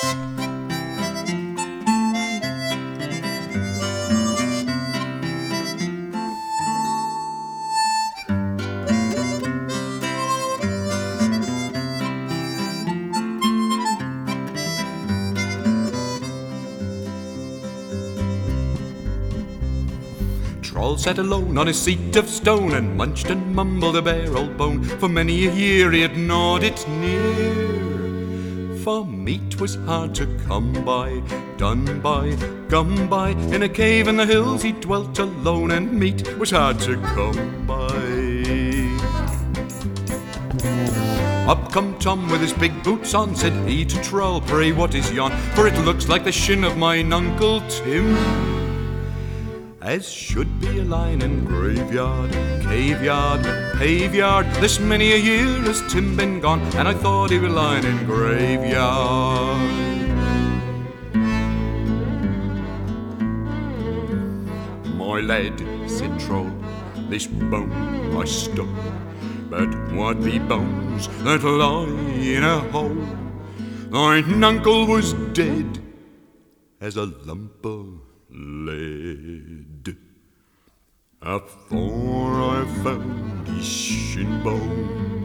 Troll sat alone on his seat of stone and munched and mumbled a bare old bone. For many a year he had gnawed it near, for meat was hard to come by, done by, gum by. In a cave in the hills he dwelt alone, and meat was hard to come by. Up come Tom with his big boots on, said he to Troll, "Pray what is yon? For it looks like the shin of mine Uncle Tim." As should be a line in graveyard, caveyard, paveyard. This many a year has Tim been gone, and I thought he was lying in graveyard. "My lad," said Troll, "this bone I stuck, but what be bones that lie in a hole? Thine uncle was dead as a lump of lead, afore I found his shin bone,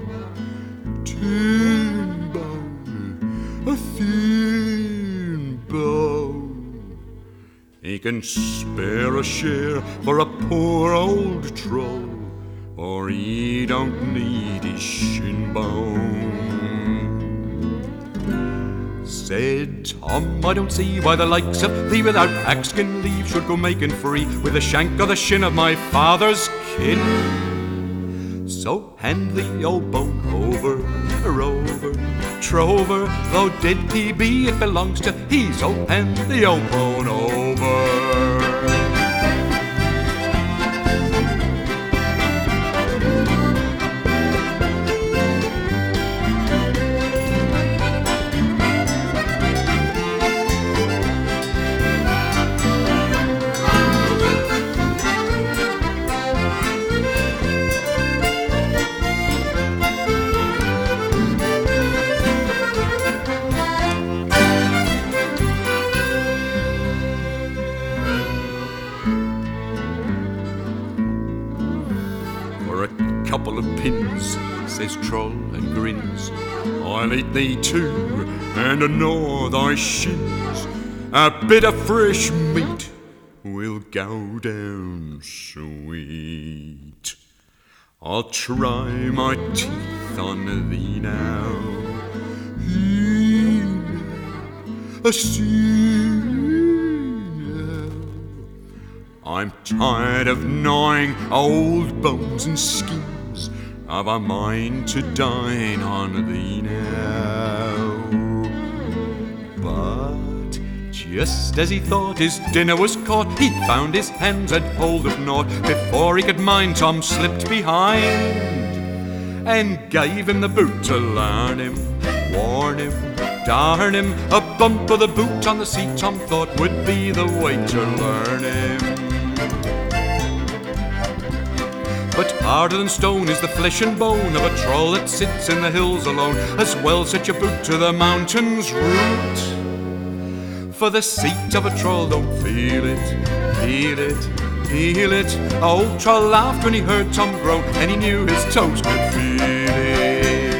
tin bone, a thin bone. He can spare a share for a poor old troll, or he don't need his shin bone." Said Tom, "I don't see why the likes of thee without axskin leave should go making free with the shank or the shin of my father's kin. So hand the old bone over, rover, trover, though dead he be, it belongs to he, so hand the old bone over." "Couple of pins," says Troll and grins, "I'll eat thee too and gnaw thy shins. A bit of fresh meat will go down sweet. I'll try my teeth on thee now. A I'm tired of gnawing old bones and skins. I've a mind to dine on thee now." But just as he thought his dinner was caught, he found his hands had hold of naught. Before he could mind, Tom slipped behind and gave him the boot to learn him, warn him, darn him. A bump of the boot on the seat Tom thought would be the way to learn him. But harder than stone is the flesh and bone of a troll that sits in the hills alone. As well set your boot to the mountain's root, for the seat of a troll don't feel it, feel it, feel it. Old Troll laughed when he heard Tom groan, and he knew his toes could feel it.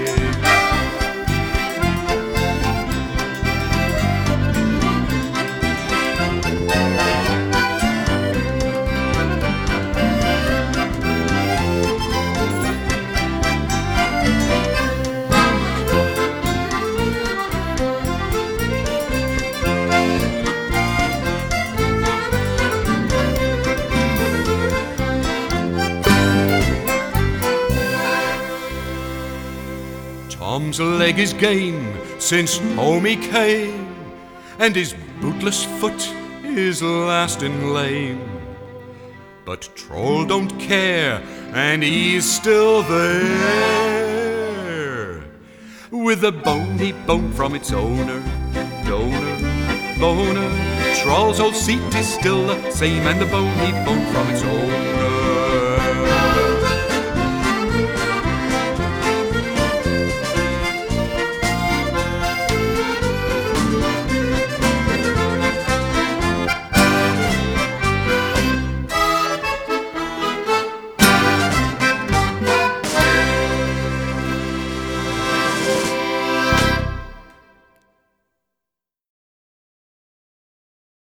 Tom's leg is game since home he came, and his bootless foot is lasting lame. But Troll don't care, and he's still there, with the bone he boned from its owner, donor, boner. Troll's old seat is still the same, and the bone he boned from its owner.